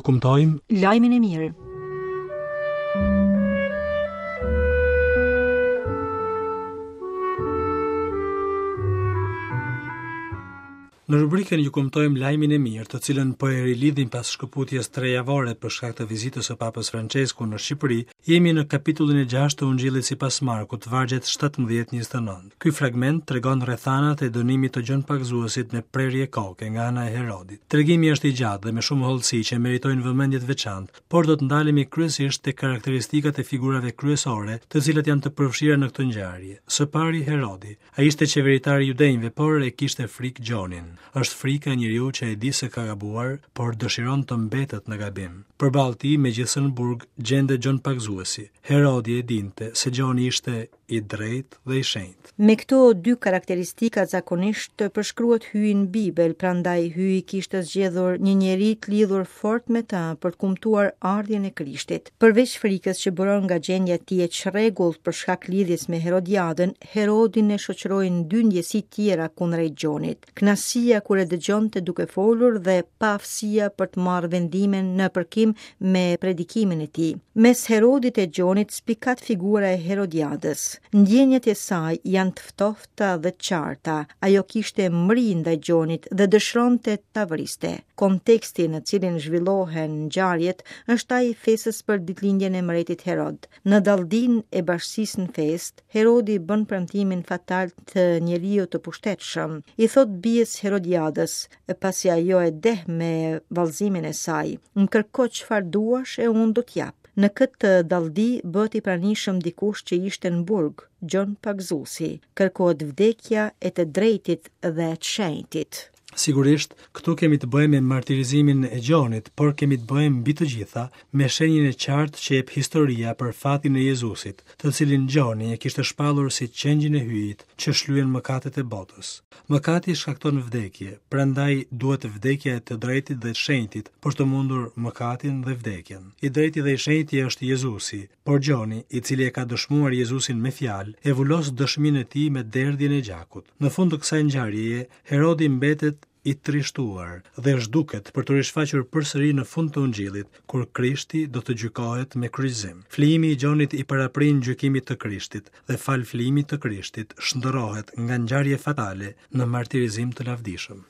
ju kumtojmë lajmin e mirë. Në rubrikën ju kumtojmë lajmin e mirë, të cilën po e rilidhim pas shkëputjes 3 javore për shkak të vizitës së Papës Francesku në Shqipëri, jemi në kapitullin e 6 të Ungjillit sipas Markut, vargjet 17-29. Ky fragment tregon rrethanat e dënimit të gjunpakzuesit me prerje koke nga ana e Herodit. Tregimi është i gjatë dhe me shumë hollësi që meritojnë vëmendje të veçantë, por do të ndalemi kryesisht te karakteristikat e figurave kryesore, të cilat janë të përfshira në këtë ngjarje. Së pari Herodi. Ai ishte qeveritari i judejve, por e kishte frikë Gjonin. Është frika e njeriu që e di se ka gabuar, por dëshiron të mbetet në gabim. Përballë tij, megjithëse në burg gjende gjunpakzuesi. Herodi e dinte se Gjoni ishte i drejtë dhe i shenjtë. Me këto dy karakteristika zakonisht përshkruhet hyi në Bibël, prandaj hyi kishte zgjedhur një njeri të lidhur fort me ta për të kumtuar ardhjen e Krishtit. Përveç frikës që bëron nga gjendja e tij e çrregullt për shkak lidhjes me Herodiadën, Herodin e shoqërojnë dy ndjesi tjera kundrejt Gjonit. Knasia kur e dëgjonte duke folur dhe paaftësia për të marrë vendimin në përkim me predikimin e tij. Mes Herodit e Gjonit spikat figura e Herodiadës. Ndjenjat e saj janë të ftofta dhe qarta. Ajo kishte mri ndaj Gjonit dhe dëshironte ta vriste. Konteksti në cilin zhvillohen ngjarjet është ai i festës për ditëlindjen e mbretit Herod. Në dalldinë e bashkësisë në festë, Herodi bën premtimin fatal të njeriu të pushtetshëm. I thot bijes Herodiadës, pasi ajo e deh me vallëzimin e saj: "Më kërko çfarë duash e unë do t'jap." Në këtë dalldi bëhet i pranishëm dikush që ishte në burg, gjunpakzuesi. Kërkohet vdekja e të drejtit dhe e të shenjtit. Sigurisht, këtu kemi të bëjmë me martirizimin e Gjonit, por kemi të bëjmë mbi të gjitha me shenjën e qartë që jep historia për fatin e Jezusit, të cilin Gjoni e kishte shpallur si qengjin e hyjit që shlyen mëkatet e botës. Mëkati shkakton vdekje, prandaj duhet vdekja e të drejtit dhe të shenjtit për të mundur mëkatin dhe vdekjen. I drejti dhe i shenjti është Jezusi, por Gjoni, i cili e ka dëshmuar Jezusin me fjalë, e vulos dëshminë e tij me derdhjen e gjakut. Në fund të kësaj ngjarjeje, Herodi mbetet i trishtuar dhe zhduket për të rishfaqur përsëri në fund të Ungjillit, kur Krishti do të gjykohet me kryqëzim. Flijimi i Gjonit i paraprin gjykimit të Krishtit dhe fal flijimit të Krishtit shndërrohet nga ngjarje fatale në martirizim të lavdishëm.